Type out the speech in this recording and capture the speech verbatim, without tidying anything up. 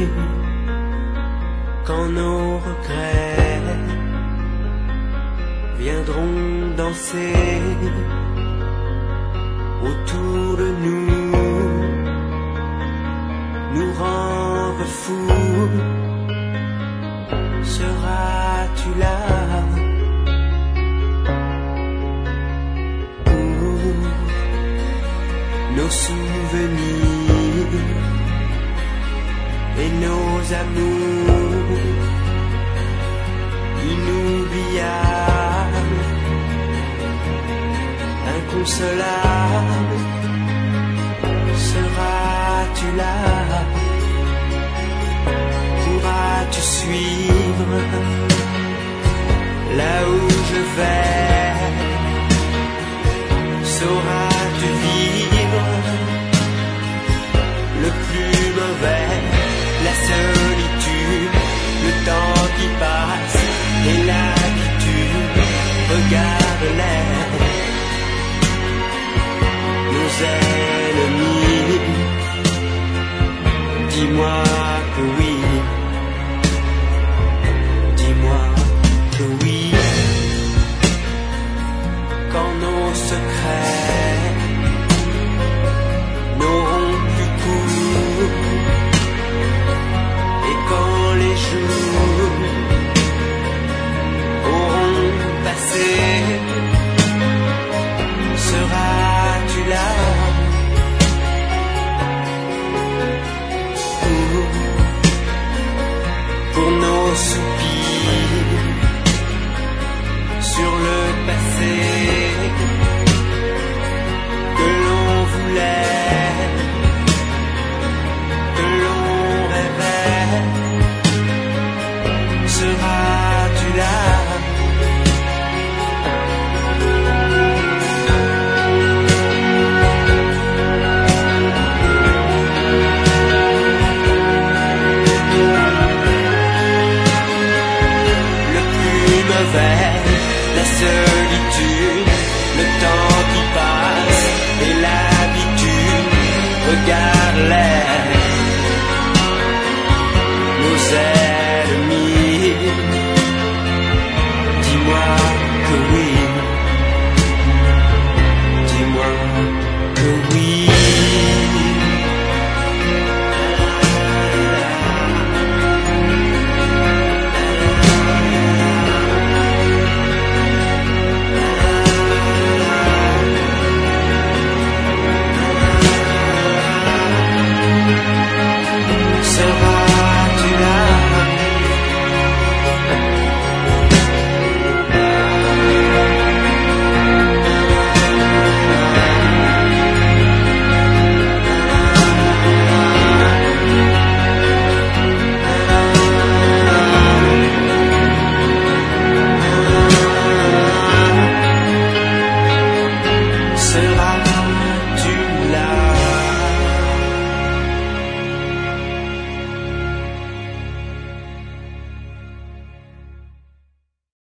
quand nos regrets viendront danser autour de nous, nous rendre fous. Seras-tu là pour nos souvenirs et nos amours inoubliables, inconsolables? Seras-tu là? Pourras-tu suivre là où je vais? Sauras-tu vivre le plus mauvais, la solitude, le temps qui passe et l'attitude? Regarde l'air, nos ennemis. Dis-moi que oui, dis-moi que oui, quand nos secrets n'auront plus cours et quand les jours auront passé, seras-tu là pour, pour nos soupirs sur le passé que l'on voulait, que l'on rêvait? Seras-tu là? La solitude, le temps qui passe et l'habitude. Regarde